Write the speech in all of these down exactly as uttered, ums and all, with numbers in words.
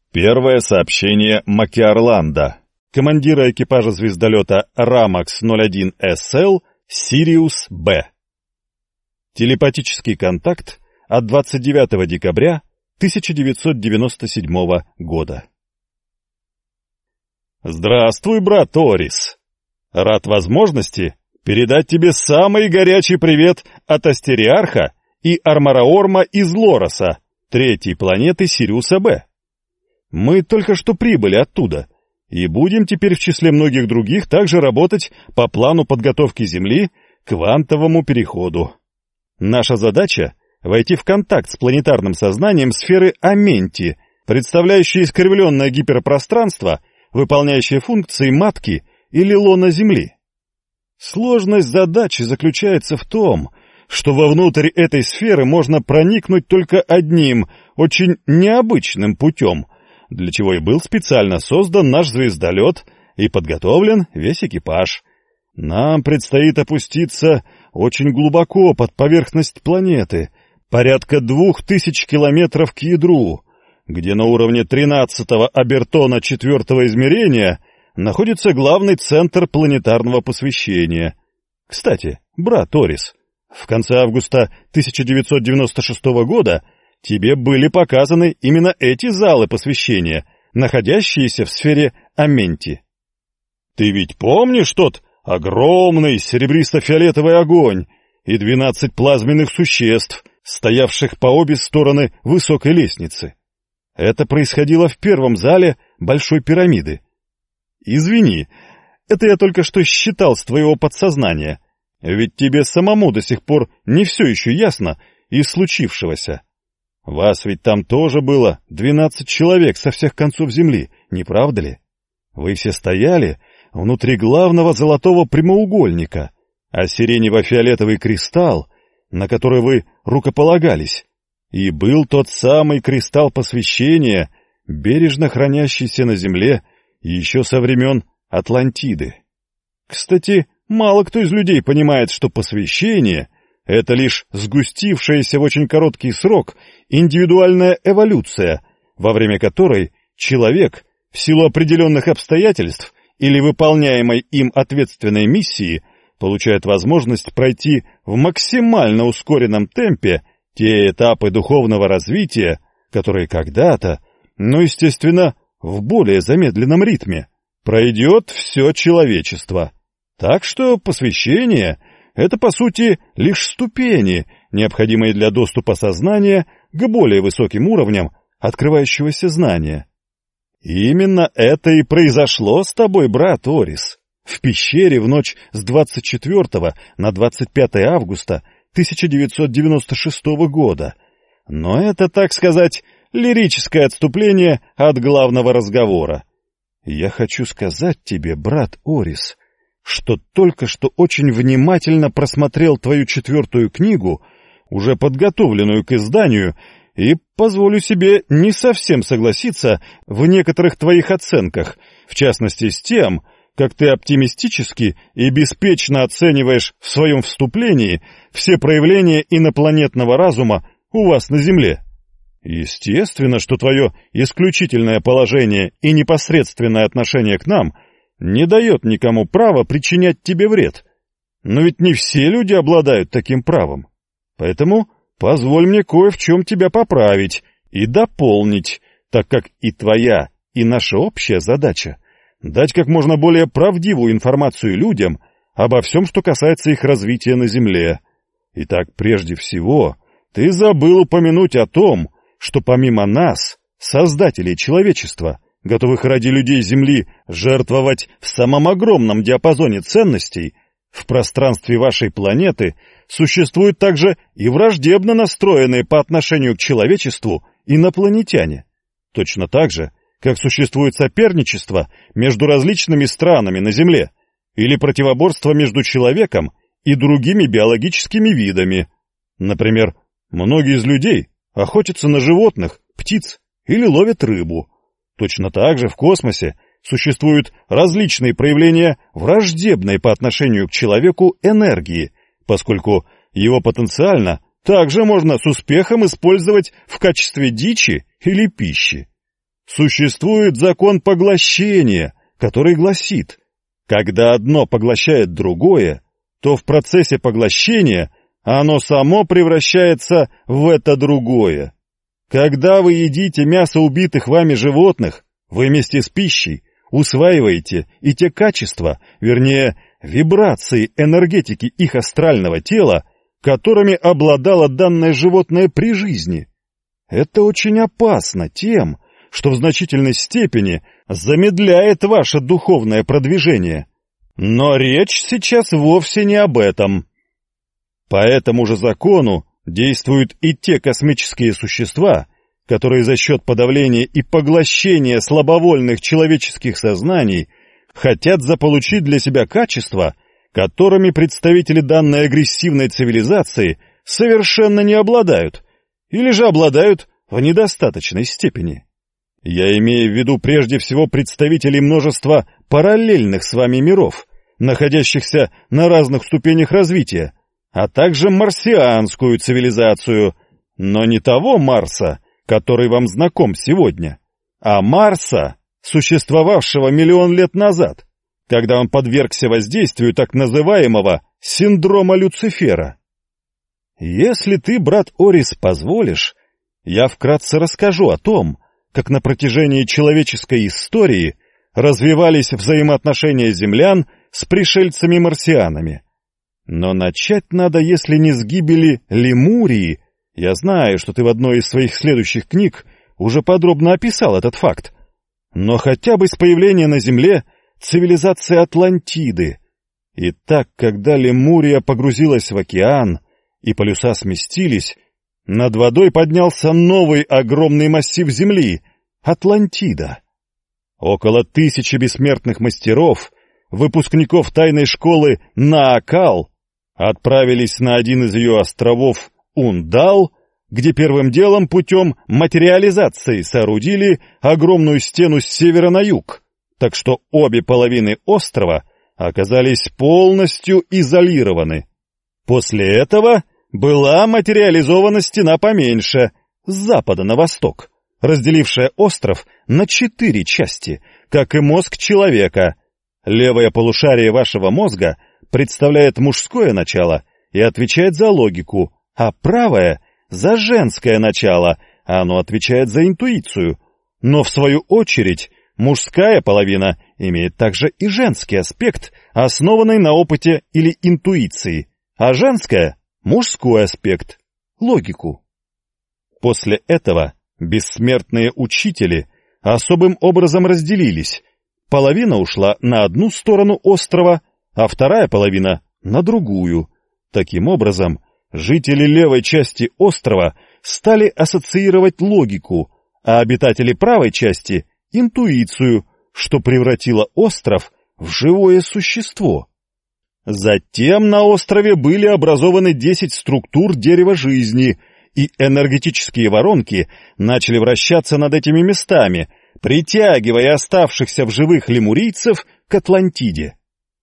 Первое сообщение Макиарланда, командира экипажа звездолета Рамакс ноль один эс эл Сириус Б. Телепатический контакт от двадцать девятого декабря тысяча девятьсот девяносто седьмого года. Здравствуй, брат Орис. Рад возможности передать тебе самый горячий привет от Астериарха и Армараорма из Лороса, третьей планеты Сириуса Б. Мы только что прибыли оттуда и будем теперь в числе многих других также работать по плану подготовки Земли к квантовому переходу. Наша задача — войти в контакт с планетарным сознанием сферы Аменти, представляющей искривленное гиперпространство, выполняющее функции матки или лона Земли. Сложность задачи заключается в том, что вовнутрь этой сферы можно проникнуть только одним, очень необычным путем, для чего и был специально создан наш звездолет и подготовлен весь экипаж. Нам предстоит опуститься очень глубоко под поверхность планеты, порядка двух тысяч километров к ядру, где на уровне тринадцатого обертона четвертого измерения находится главный центр планетарного посвящения. Кстати, брат Орис, в конце августа тысяча девятьсот девяносто шестого года тебе были показаны именно эти залы посвящения, находящиеся в сфере Аменти. Ты ведь помнишь тот огромный серебристо-фиолетовый огонь и двенадцать плазменных существ, стоявших по обе стороны высокой лестницы? Это происходило в первом зале Большой пирамиды. Извини, это я только что считал с твоего подсознания, ведь тебе самому до сих пор не все еще ясно из случившегося. Вас ведь там тоже было двенадцать человек со всех концов Земли, не правда ли? Вы все стояли внутри главного золотого прямоугольника, а сиренево-фиолетовый кристалл, на который вы рукополагались, и был тот самый кристалл посвящения, бережно хранящийся на Земле еще со времен Атлантиды. Кстати, мало кто из людей понимает, что посвящение — это лишь сгустившаяся в очень короткий срок индивидуальная эволюция, во время которой человек в силу определенных обстоятельств или выполняемой им ответственной миссии получает возможность пройти в максимально ускоренном темпе те этапы духовного развития, которые когда-то, ну, естественно, в более замедленном ритме, пройдет все человечество. Так что посвящение — это, по сути, лишь ступени, необходимые для доступа сознания к более высоким уровням открывающегося знания. И именно это и произошло с тобой, брат Орис, в пещере в ночь с двадцать четвёртого на двадцать пятое августа тысяча девятьсот девяносто шестого года. Но это, так сказать, лирическое отступление от главного разговора. Я хочу сказать тебе, брат Орис, что только что очень внимательно просмотрел твою четвертую книгу, уже подготовленную к изданию, и позволю себе не совсем согласиться в некоторых твоих оценках, в частности с тем, как ты оптимистически и беспечно оцениваешь в своем вступлении все проявления инопланетного разума у вас на Земле. Естественно, что твое исключительное положение и непосредственное отношение к нам не дает никому права причинять тебе вред. Но ведь не все люди обладают таким правом. Поэтому позволь мне кое в чем тебя поправить и дополнить, так как и твоя, и наша общая задача — дать как можно более правдивую информацию людям обо всем, что касается их развития на Земле. Итак, прежде всего, ты забыл упомянуть о том, что помимо нас, создателей человечества, готовых ради людей Земли жертвовать в самом огромном диапазоне ценностей, в пространстве вашей планеты существуют также и враждебно настроенные по отношению к человечеству инопланетяне. Точно так же, как существует соперничество между различными странами на Земле или противоборство между человеком и другими биологическими видами. Например, многие из людей охотятся на животных, птиц или ловят рыбу. Точно так же в космосе существуют различные проявления враждебной по отношению к человеку энергии, поскольку его потенциально также можно с успехом использовать в качестве дичи или пищи. существует закон поглощения, который гласит: когда одно поглощает другое, то в процессе поглощения оно само превращается в это другое. Когда вы едите мясо убитых вами животных, вы вместе с пищей усваиваете и те качества, вернее, вибрации энергетики их астрального тела, которыми обладало данное животное при жизни. Это очень опасно тем, что в значительной степени замедляет ваше духовное продвижение. Но речь сейчас вовсе не об этом. По этому же закону действуют и те космические существа, которые за счет подавления и поглощения слабовольных человеческих сознаний хотят заполучить для себя качества, которыми представители данной агрессивной цивилизации совершенно не обладают, или же обладают в недостаточной степени. Я имею в виду прежде всего представителей множества параллельных с вами миров, находящихся на разных ступенях развития, а также марсианскую цивилизацию, но не того Марса, который вам знаком сегодня, а Марса, существовавшего миллион лет назад, когда он подвергся воздействию так называемого синдрома Люцифера. Если ты, брат Орис, позволишь, я вкратце расскажу о том, как на протяжении человеческой истории развивались взаимоотношения землян с пришельцами-марсианами. Но начать надо, если не с гибели Лемурии. Я знаю, что ты в одной из своих следующих книг уже подробно описал этот факт. Но хотя бы с появления на Земле цивилизации Атлантиды. Итак, когда Лемурия погрузилась в океан и полюса сместились, над водой поднялся новый огромный массив Земли — Атлантида. Около тысячи бессмертных мастеров, выпускников тайной школы Наакал, отправились на один из ее островов Ундал, где первым делом путем материализации соорудили огромную стену с севера на юг, так что обе половины острова оказались полностью изолированы. После этого была материализована стена поменьше, с запада на восток, разделившая остров на четыре части, как и мозг человека. Левое полушарие вашего мозга представляет мужское начало и отвечает за логику, а правое — за женское начало, а оно отвечает за интуицию. Но, в свою очередь, мужская половина имеет также и женский аспект, основанный на опыте или интуиции, а женская — мужской аспект, логику. После этого бессмертные учители особым образом разделились. Половина ушла на одну сторону острова, а вторая половина — на другую. Таким образом, жители левой части острова стали ассоциировать логику, а обитатели правой части — интуицию, что превратило остров в живое существо. Затем на острове были образованы десять структур дерева жизни, и энергетические воронки начали вращаться над этими местами, притягивая оставшихся в живых лемурийцев к Атлантиде.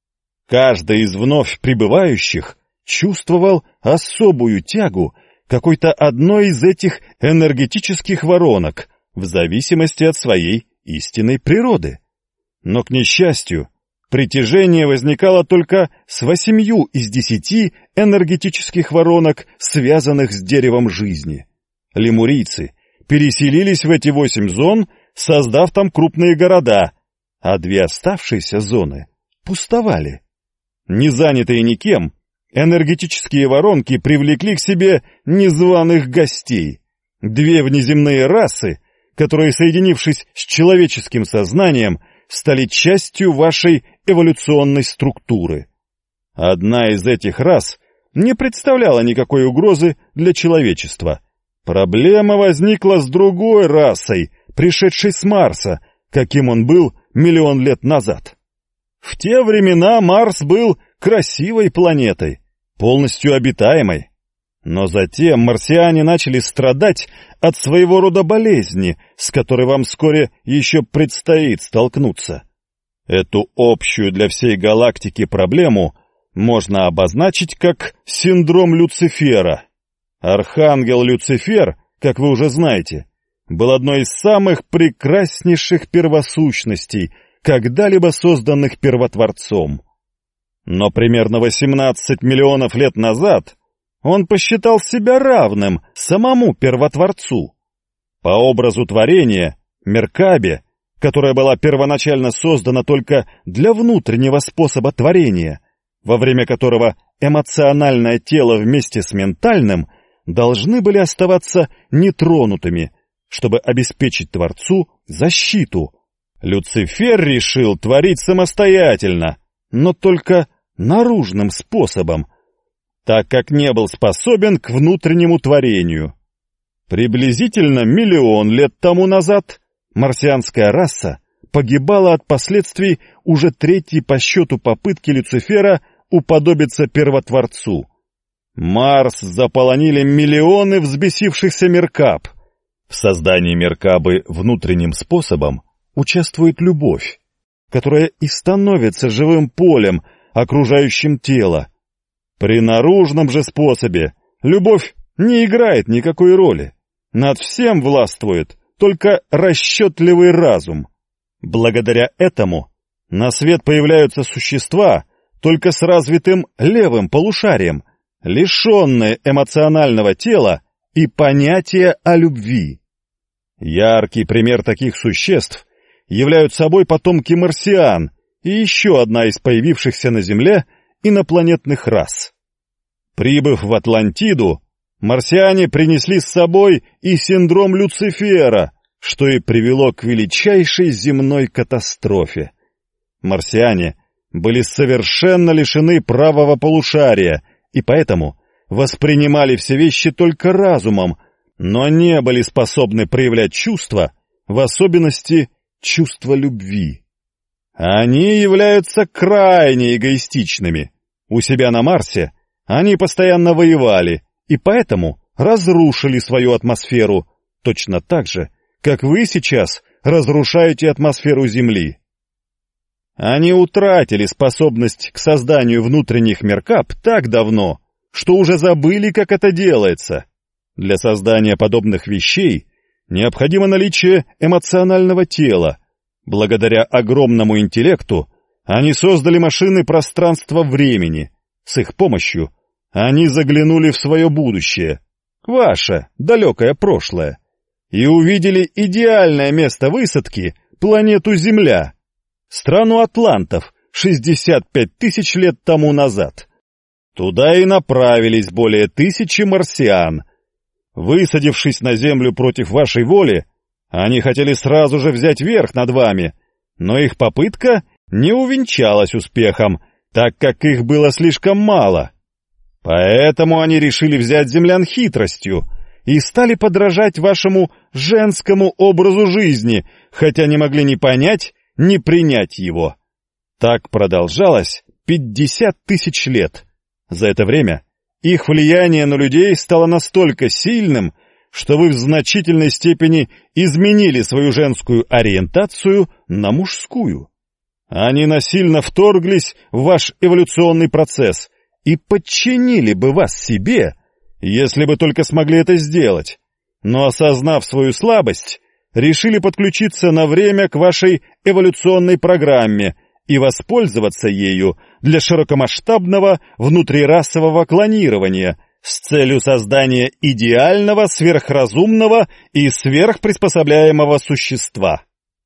Каждый из вновь прибывающих чувствовал особую тягу какой-то одной из этих энергетических воронок в зависимости от своей истинной природы. Но, к несчастью, притяжение возникало только с восемью из десяти энергетических воронок, связанных с деревом жизни. Лемурийцы переселились в эти восемь зон, создав там крупные города, а две оставшиеся зоны пустовали. Не занятые никем, энергетические воронки привлекли к себе незваных гостей, две внеземные расы, которые, соединившись с человеческим сознанием, стали частью вашей эволюционной структуры. Одна из этих рас не представляла никакой угрозы для человечества. Проблема возникла с другой расой, пришедшей с Марса, каким он был миллион лет назад. В те времена Марс был красивой планетой, полностью обитаемой. Но затем марсиане начали страдать от своего рода болезни, с которой вам вскоре еще предстоит столкнуться. Эту общую для всей галактики проблему можно обозначить как синдром Люцифера. Архангел Люцифер, как вы уже знаете, был одной из самых прекраснейших первосущностей, когда-либо созданных Первотворцом. Но примерно восемнадцать миллионов лет назад он посчитал себя равным самому Первотворцу. По образу творения, Меркабе, которая была первоначально создана только для внутреннего способа творения, во время которого эмоциональное тело вместе с ментальным должны были оставаться нетронутыми, чтобы обеспечить Творцу защиту, Люцифер решил творить самостоятельно, но только наружным способом, так как не был способен к внутреннему творению. Приблизительно миллион лет тому назад марсианская раса погибала от последствий уже третьей по счету попытки Люцифера уподобиться Первотворцу. Марс заполонили миллионы взбесившихся Меркаб. В создании Меркабы внутренним способом участвует любовь, которая и становится живым полем, окружающим тело. При наружном же способе любовь не играет никакой роли. Над всем властвует только расчетливый разум. Благодаря этому на свет появляются существа только с развитым левым полушарием, лишенные эмоционального тела и понятия о любви. Яркий пример таких существ являются собой потомки марсиан и еще одна из появившихся на Земле инопланетных рас. Прибыв в Атлантиду, марсиане принесли с собой и синдром Люцифера, что и привело к величайшей земной катастрофе. Марсиане были совершенно лишены правого полушария и поэтому воспринимали все вещи только разумом, но не были способны проявлять чувства, в особенности чувство любви. Они являются крайне эгоистичными. У себя на Марсе они постоянно воевали и поэтому разрушили свою атмосферу, точно так же, как вы сейчас разрушаете атмосферу Земли. Они утратили способность к созданию внутренних меркаб так давно, что уже забыли, как это делается. Для создания подобных вещей необходимо наличие эмоционального тела. Благодаря огромному интеллекту они создали машины пространства-времени. С их помощью они заглянули в свое будущее, ваше далекое прошлое, и увидели идеальное место высадки — планету Земля, страну атлантов шестьдесят пять тысяч лет тому назад. Туда и направились более тысячи марсиан. Высадившись на Землю против вашей воли, они хотели сразу же взять верх над вами, но их попытка не увенчалась успехом, так как их было слишком мало. Поэтому они решили взять землян хитростью и стали подражать вашему женскому образу жизни, хотя не могли ни понять, ни принять его. Так продолжалось пятьдесят тысяч лет. За это время их влияние на людей стало настолько сильным, что вы в значительной степени изменили свою женскую ориентацию на мужскую. Они насильно вторглись в ваш эволюционный процесс и подчинили бы вас себе, если бы только смогли это сделать, но, осознав свою слабость, решили подключиться на время к вашей эволюционной программе и воспользоваться ею для широкомасштабного внутрирасового клонирования с целью создания идеального, сверхразумного и сверхприспособляемого существа.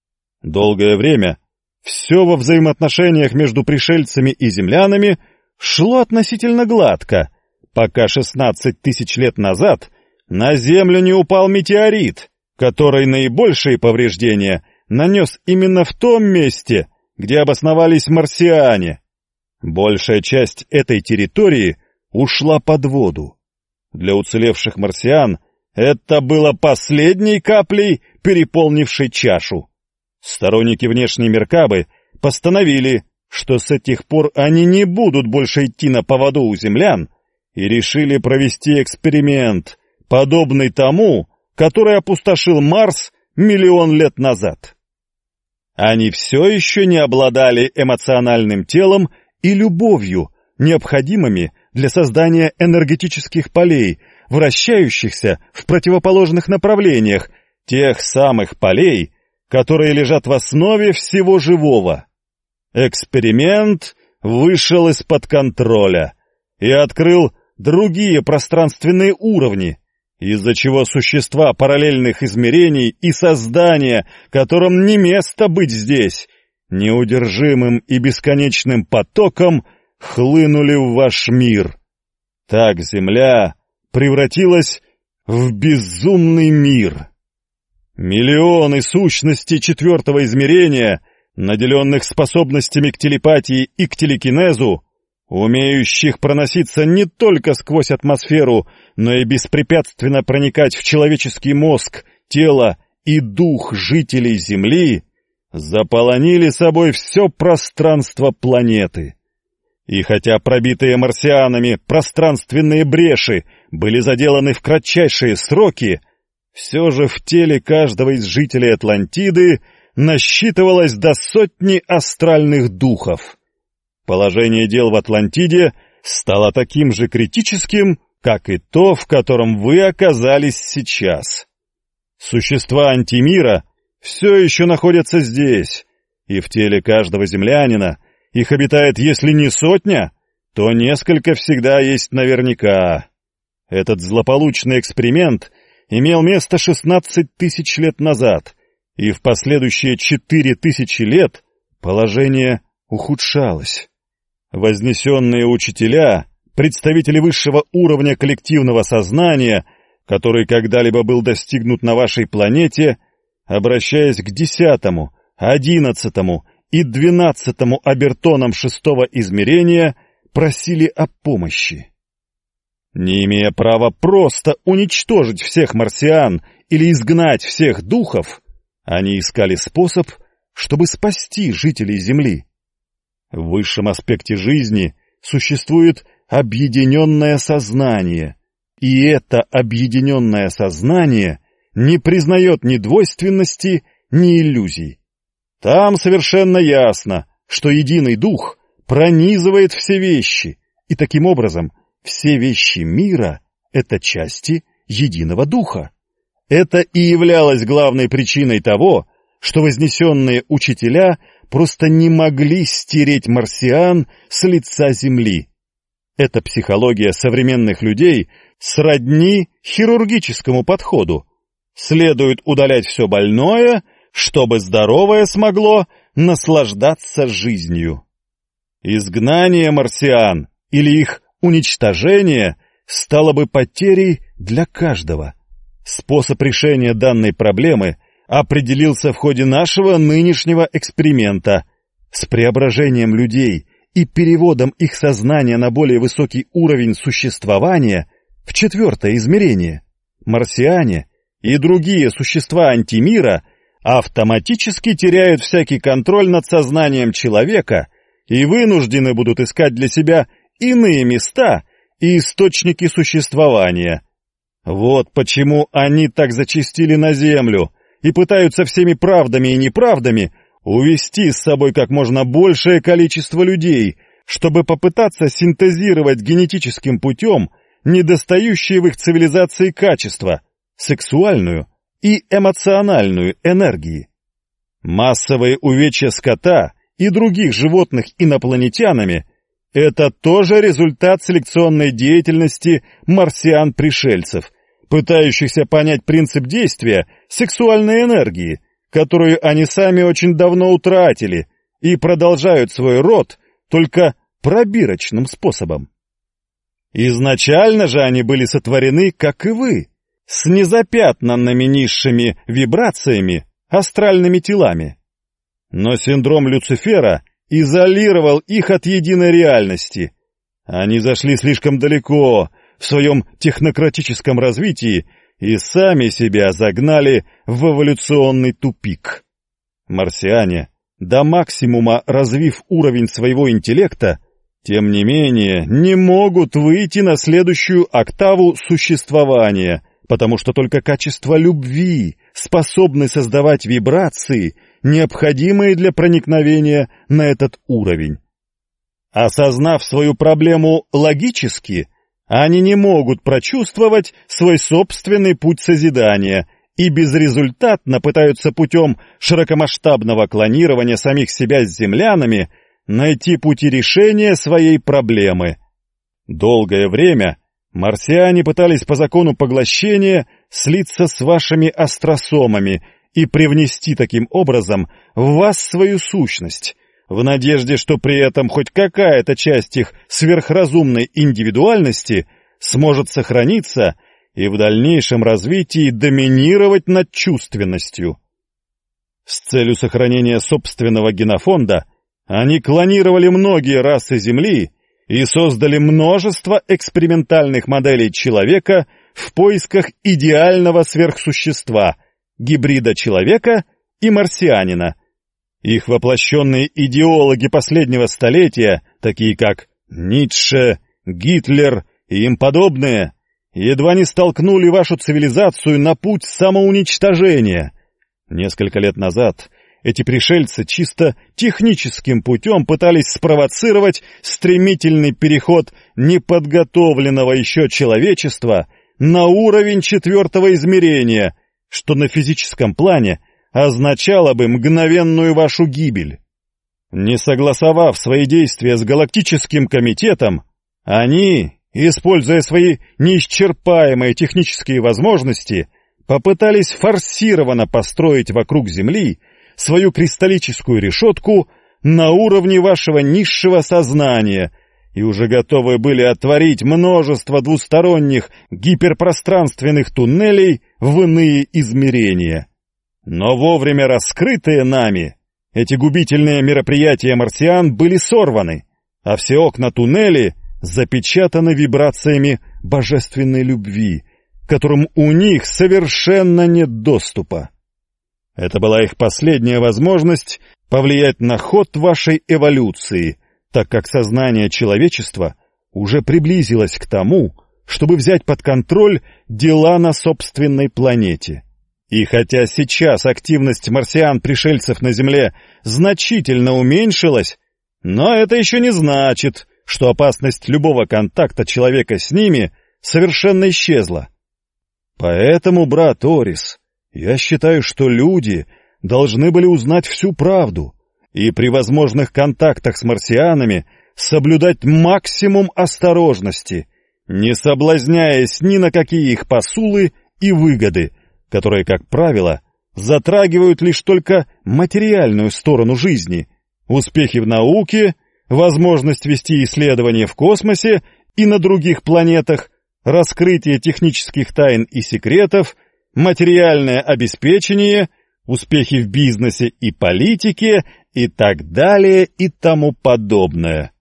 Долгое время все во взаимоотношениях между пришельцами и землянами шло относительно гладко, пока шестнадцать тысяч лет назад на Землю не упал метеорит, который наибольшие повреждения нанес именно в том месте, где обосновались марсиане. Большая часть этой территории ушла под воду. Для уцелевших марсиан это было последней каплей, переполнившей чашу. Сторонники внешней Меркабы постановили, что с этих пор они не будут больше идти на поводу у землян, и решили провести эксперимент, подобный тому, который опустошил Марс миллион лет назад. Они все еще не обладали эмоциональным телом и любовью, необходимыми для создания энергетических полей, вращающихся в противоположных направлениях, тех самых полей, которые лежат в основе всего живого. Эксперимент вышел из-под контроля и открыл другие пространственные уровни, из-за чего существа параллельных измерений и создания, которым не место быть здесь, неудержимым и бесконечным потоком хлынули в ваш мир. Так Земля превратилась в безумный мир. Миллионы сущностей четвертого измерения, наделенных способностями к телепатии и к телекинезу, умеющих проноситься не только сквозь атмосферу, но и беспрепятственно проникать в человеческий мозг, тело и дух жителей Земли, заполонили собой все пространство планеты. И хотя пробитые марсианами пространственные бреши были заделаны в кратчайшие сроки, все же в теле каждого из жителей Атлантиды насчитывалось до сотни астральных духов. Положение дел в Атлантиде стало таким же критическим, как и то, в котором вы оказались сейчас. Существа антимира все еще находятся здесь, и в теле каждого землянина их обитает, если не сотня, то несколько всегда есть наверняка. Этот злополучный эксперимент имел место шестнадцать тысяч лет назад, и в последующие четыре тысячи лет положение ухудшалось. Вознесенные учителя, представители высшего уровня коллективного сознания, который когда-либо был достигнут на вашей планете, обращаясь к десятому, одиннадцатому и двенадцатому обертонам шестого измерения, просили о помощи. Не имея права просто уничтожить всех марсиан или изгнать всех духов, они искали способ, чтобы спасти жителей Земли. В высшем аспекте жизни существует объединенное сознание, и это объединенное сознание не признает ни двойственности, ни иллюзий. Там совершенно ясно, что единый дух пронизывает все вещи, и таким образом все вещи мира — это части единого духа. Это и являлось главной причиной того, что вознесенные учителя просто не могли стереть марсиан с лица Земли. Эта психология современных людей сродни хирургическому подходу. Следует удалять все больное, чтобы здоровое смогло наслаждаться жизнью. Изгнание марсиан или их уничтожение стало бы потерей для каждого. Способ решения данной проблемы определился в ходе нашего нынешнего эксперимента с преображением людей и переводом их сознания на более высокий уровень существования в четвертое измерение. Марсиане и другие существа антимира автоматически теряют всякий контроль над сознанием человека и вынуждены будут искать для себя иные места и источники существования. Вот почему они так зачастили на Землю и пытаются всеми правдами и неправдами увести с собой как можно большее количество людей, чтобы попытаться синтезировать генетическим путем недостающие в их цивилизации качества, сексуальную и эмоциональную энергии. Массовые увечья скота и других животных инопланетянами — это тоже результат селекционной деятельности марсиан-пришельцев, пытающихся понять принцип действия сексуальной энергии, которую они сами очень давно утратили и продолжают свой род только пробирочным способом. Изначально же они были сотворены, как и вы, с незапятнанными низшими вибрациями, астральными телами. Но синдром Люцифера изолировал их от единой реальности. Они зашли слишком далеко в своем технократическом развитии и сами себя загнали в эволюционный тупик. Марсиане, до максимума развив уровень своего интеллекта, тем не менее не могут выйти на следующую октаву существования, потому что только качество любви способны создавать вибрации, необходимые для проникновения на этот уровень. Осознав свою проблему логически, они не могут прочувствовать свой собственный путь созидания и безрезультатно пытаются путем широкомасштабного клонирования самих себя с землянами найти пути решения своей проблемы. Долгое время марсиане пытались по закону поглощения слиться с вашими астросомами и привнести таким образом в вас свою сущность, в надежде, что при этом хоть какая-то часть их сверхразумной индивидуальности сможет сохраниться и в дальнейшем развитии доминировать над чувственностью. С целью сохранения собственного генофонда они клонировали многие расы Земли и создали множество экспериментальных моделей человека в поисках идеального сверхсущества, гибрида человека и марсианина. Их воплощенные идеологи последнего столетия, такие как Ницше, Гитлер и им подобные, едва не столкнули вашу цивилизацию на путь самоуничтожения. Несколько лет назад эти пришельцы чисто техническим путем пытались спровоцировать стремительный переход неподготовленного еще человечества на уровень четвертого измерения, что на физическом плане означало бы мгновенную вашу гибель. Не согласовав свои действия с Галактическим комитетом, они, используя свои неисчерпаемые технические возможности, попытались форсированно построить вокруг Земли свою кристаллическую решетку на уровне вашего низшего сознания и уже готовы были отворить множество двусторонних гиперпространственных туннелей в иные измерения. Но вовремя раскрытые нами, эти губительные мероприятия марсиан были сорваны, а все окна туннелей запечатаны вибрациями божественной любви, к которым у них совершенно нет доступа. Это была их последняя возможность повлиять на ход вашей эволюции, так как сознание человечества уже приблизилось к тому, чтобы взять под контроль дела на собственной планете. И хотя сейчас активность марсиан-пришельцев на Земле значительно уменьшилась, но это еще не значит, что опасность любого контакта человека с ними совершенно исчезла. Поэтому, брат Орис, я считаю, что люди должны были узнать всю правду и при возможных контактах с марсианами соблюдать максимум осторожности, не соблазняясь ни на какие их посулы и выгоды, которые, как правило, затрагивают лишь только материальную сторону жизни, успехи в науке, возможность вести исследования в космосе и на других планетах, раскрытие технических тайн и секретов, материальное обеспечение, успехи в бизнесе и политике и так далее и тому подобное.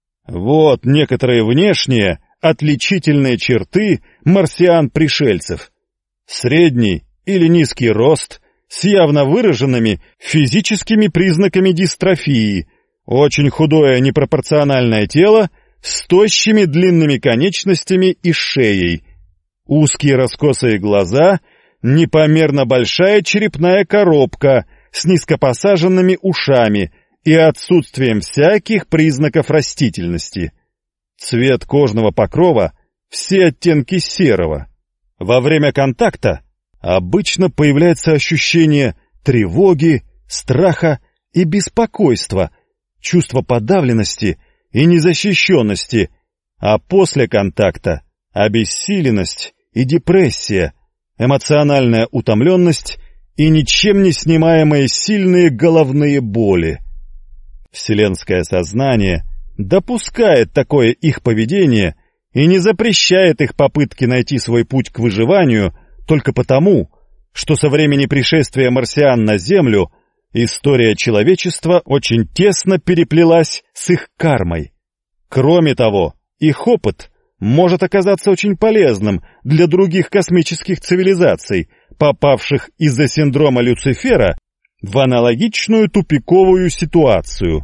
Вот некоторые внешние отличительные черты марсиан-пришельцев. Средний или низкий рост с явно выраженными физическими признаками дистрофии, очень худое непропорциональное тело с тощими длинными конечностями и шеей, узкие раскосые глаза, непомерно большая черепная коробка с низкопосаженными ушами и отсутствием всяких признаков растительности. Цвет кожного покрова — все оттенки серого. Во время контакта обычно появляется ощущение тревоги, страха и беспокойства, чувство подавленности и незащищенности, а после контакта — обессиленность и депрессия, эмоциональная утомленность и ничем не снимаемые сильные головные боли. Вселенское сознание допускает такое их поведение и не запрещает их попытки найти свой путь к выживанию только потому, что со времени пришествия марсиан на Землю история человечества очень тесно переплелась с их кармой. Кроме того, их опыт может оказаться очень полезным для других космических цивилизаций, попавших из-за синдрома Люцифера в аналогичную тупиковую ситуацию.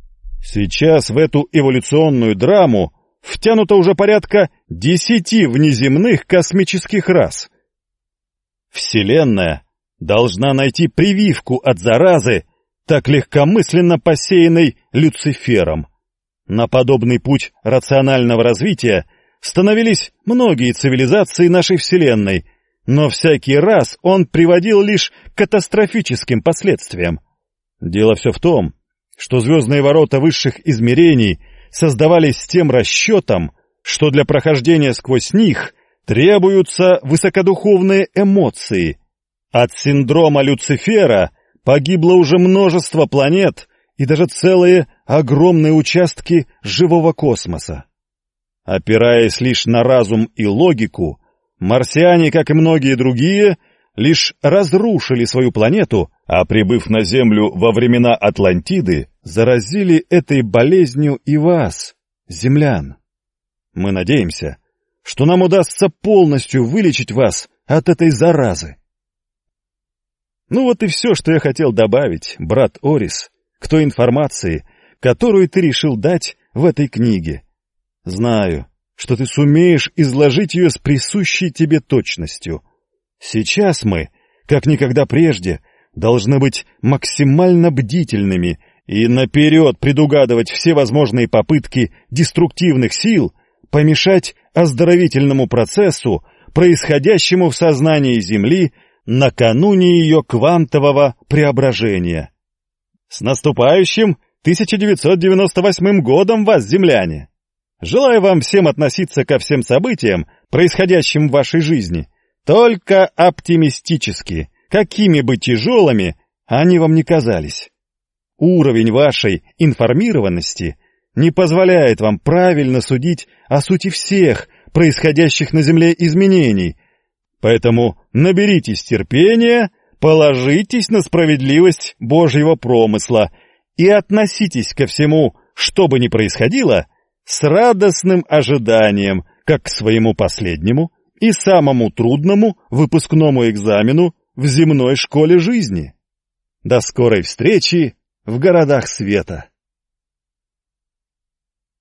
Сейчас в эту эволюционную драму втянуто уже порядка десяти внеземных космических рас. Вселенная должна найти прививку от заразы, так легкомысленно посеянной Люцифером. На подобный путь рационального развития становились многие цивилизации нашей Вселенной, но всякий раз он приводил лишь к катастрофическим последствиям. Дело все в том, что звездные ворота высших измерений создавались с тем расчетом, что для прохождения сквозь них требуются высокодуховные эмоции. От синдрома Люцифера погибло уже множество планет и даже целые огромные участки живого космоса. Опираясь лишь на разум и логику, марсиане, как и многие другие, лишь разрушили свою планету, а прибыв на Землю во времена Атлантиды, заразили этой болезнью и вас, землян. Мы надеемся, что нам удастся полностью вылечить вас от этой заразы. Ну вот и все, что я хотел добавить, брат Орис, к той информации, которую ты решил дать в этой книге. Знаю, что ты сумеешь изложить ее с присущей тебе точностью. Сейчас мы, как никогда прежде, должны быть максимально бдительными и наперед предугадывать все возможные попытки деструктивных сил помешать оздоровительному процессу, происходящему в сознании Земли накануне ее квантового преображения. С наступающим тысяча девятьсот девяносто восьмым годом вас, земляне! Желаю вам всем относиться ко всем событиям, происходящим в вашей жизни, только оптимистически, какими бы тяжелыми они вам ни казались. Уровень вашей информированности не позволяет вам правильно судить о сути всех происходящих на Земле изменений, поэтому наберитесь терпения, положитесь на справедливость Божьего промысла и относитесь ко всему, что бы ни происходило, с радостным ожиданием, как к своему последнему и самому трудному выпускному экзамену в земной школе жизни. До скорой встречи в городах света!